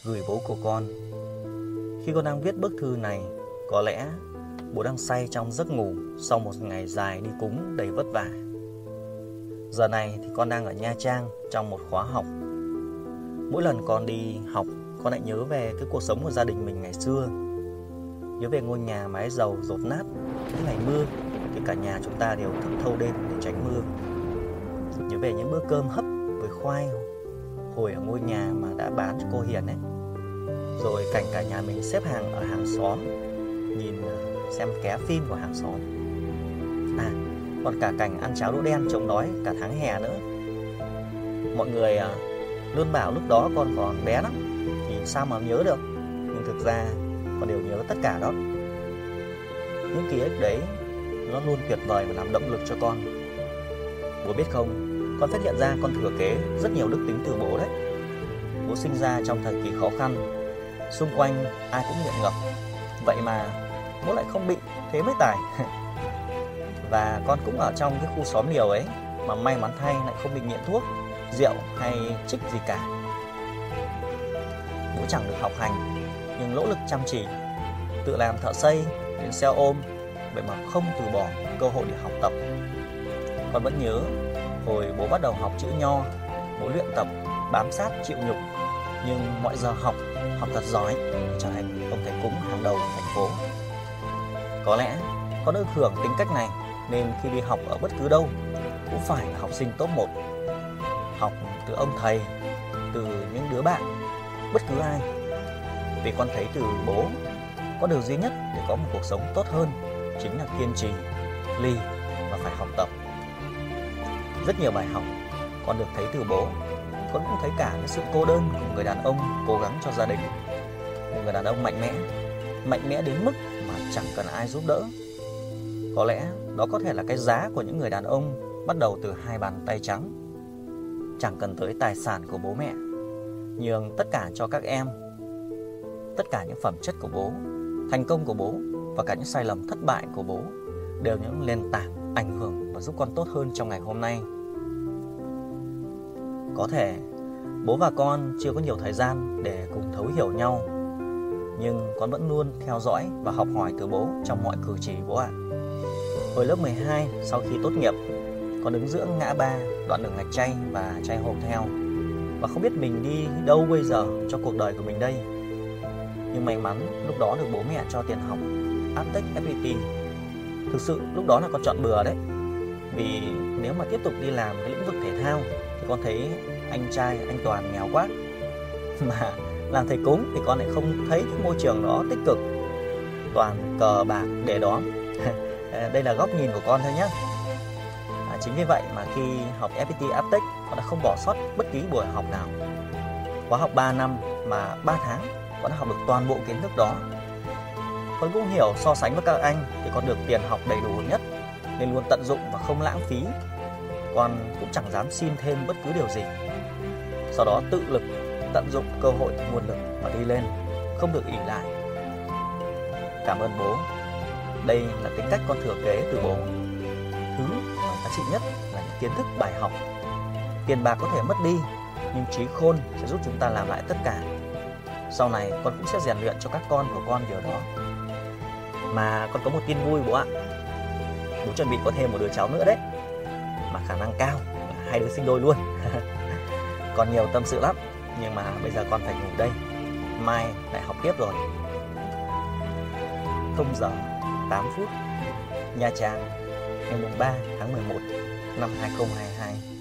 Gửi bố của con. Khi con đang viết bức thư này, có lẽ bố đang say trong giấc ngủ sau một ngày dài đi cúng đầy vất vả. Giờ này thì con đang ở Nha Trang trong một khóa học. Mỗi lần con đi học, con lại nhớ về cái cuộc sống của gia đình mình ngày xưa. Nhớ về ngôi nhà mái dầu dột nát, những ngày mưa thì cả nhà chúng ta đều thức thâu đêm để tránh mưa. Nhớ về những bữa cơm hấp với khoai hồi ở ngôi nhà mà đã bán cho cô Hiền ấy. Rồi cảnh cả nhà mình xếp hàng ở hàng xóm, nhìn xem ké phim của hàng xóm. Còn cả cảnh ăn cháo đỗ đen chống đói cả tháng hè nữa. Mọi người luôn bảo lúc đó con còn bé lắm thì sao mà nhớ được, nhưng thực ra con đều nhớ tất cả đó. Những ký ức đấy nó luôn tuyệt vời và làm động lực cho con. Bố biết không, con phát hiện ra con thừa kế rất nhiều đức tính từ bố đấy. Bố sinh ra trong thời kỳ khó khăn, xung quanh ai cũng nghiện ngập, vậy mà bố lại không bị, thế mới tài. Và con cũng ở trong cái khu xóm liều ấy, mà may mắn thay lại không bị nghiện thuốc, rượu hay trích gì cả. Bố chẳng được học hành, nhưng nỗ lực chăm chỉ, tự làm thợ xây đến xe ôm, vậy mà không từ bỏ cơ hội để học tập. Con vẫn nhớ hồi bố bắt đầu học chữ Nho, bố luyện tập, bám sát chịu nhục, nhưng mọi giờ học thật giỏi để trở thành ông thầy cúng hàng đầu thành phố. Có lẽ con ước hưởng tính cách này nên khi đi học ở bất cứ đâu cũng phải là học sinh top 1. Học từ ông thầy, từ những đứa bạn, bất cứ ai. Vì con thấy từ bố có điều duy nhất để có một cuộc sống tốt hơn chính là kiên trì, lì và phải học tập. Rất nhiều bài học con được thấy từ bố. Con cũng thấy cả cái sự cô đơn của người đàn ông cố gắng cho gia đình. Một người đàn ông mạnh mẽ đến mức mà chẳng cần ai giúp đỡ. Có lẽ đó có thể là cái giá của những người đàn ông bắt đầu từ 2 bàn tay trắng. Chẳng cần tới tài sản của bố mẹ, nhường tất cả cho các em. Tất cả những phẩm chất của bố, thành công của bố và cả những sai lầm thất bại của bố đều những nền tảng ảnh hưởng và giúp con tốt hơn trong ngày hôm nay. Có thể bố và con chưa có nhiều thời gian để cùng thấu hiểu nhau, nhưng con vẫn luôn theo dõi và học hỏi từ bố trong mọi cử chỉ bố ạ. Hồi lớp 12, sau khi tốt nghiệp, con đứng giữa ngã ba đoạn đường Lạch Tray và Tray Hotel và không biết mình đi đâu bây giờ cho cuộc đời của mình đây. Nhưng may mắn lúc đó được bố mẹ cho tiền học Aptech FPT. Thực sự lúc đó là con chọn bừa đấy. Vì nếu mà tiếp tục đi làm cái lĩnh vực thể thao thì con thấy anh trai, anh Toàn nghèo quá. Mà làm thầy cúng thì con lại không thấy cái môi trường đó tích cực, toàn cờ bạc để đó. Đây là góc nhìn của con thôi nhé. Chính vì vậy mà khi học FPT Aptech, con đã không bỏ sót bất kỳ buổi học nào. Khóa học 3 năm mà 3 tháng con đã học được toàn bộ kiến thức đó. Con cũng hiểu so sánh với các anh thì con được tiền học đầy đủ nhất nên luôn tận dụng và không lãng phí. Con cũng chẳng dám xin thêm bất cứ điều gì. Sau đó tự lực tận dụng cơ hội, nguồn lực mà đi lên, không được ỷ lại. Cảm ơn bố. Đây là tính cách con thừa kế từ bố. Thứ mà giá trị nhất là những kiến thức, bài học. Tiền bạc có thể mất đi, nhưng trí khôn sẽ giúp chúng ta làm lại tất cả. Sau này con cũng sẽ rèn luyện cho các con của con điều đó. Mà con có một tin vui bố ạ. Bố chuẩn bị có thêm một đứa cháu nữa đấy. Mà khả năng cao là 2 đứa sinh đôi luôn. Còn nhiều tâm sự lắm, nhưng mà bây giờ con phải ngủ đây. Mai lại học tiếp rồi. 0 giờ 8 phút, Nha Trang, ngày 3 tháng 11 năm 2022.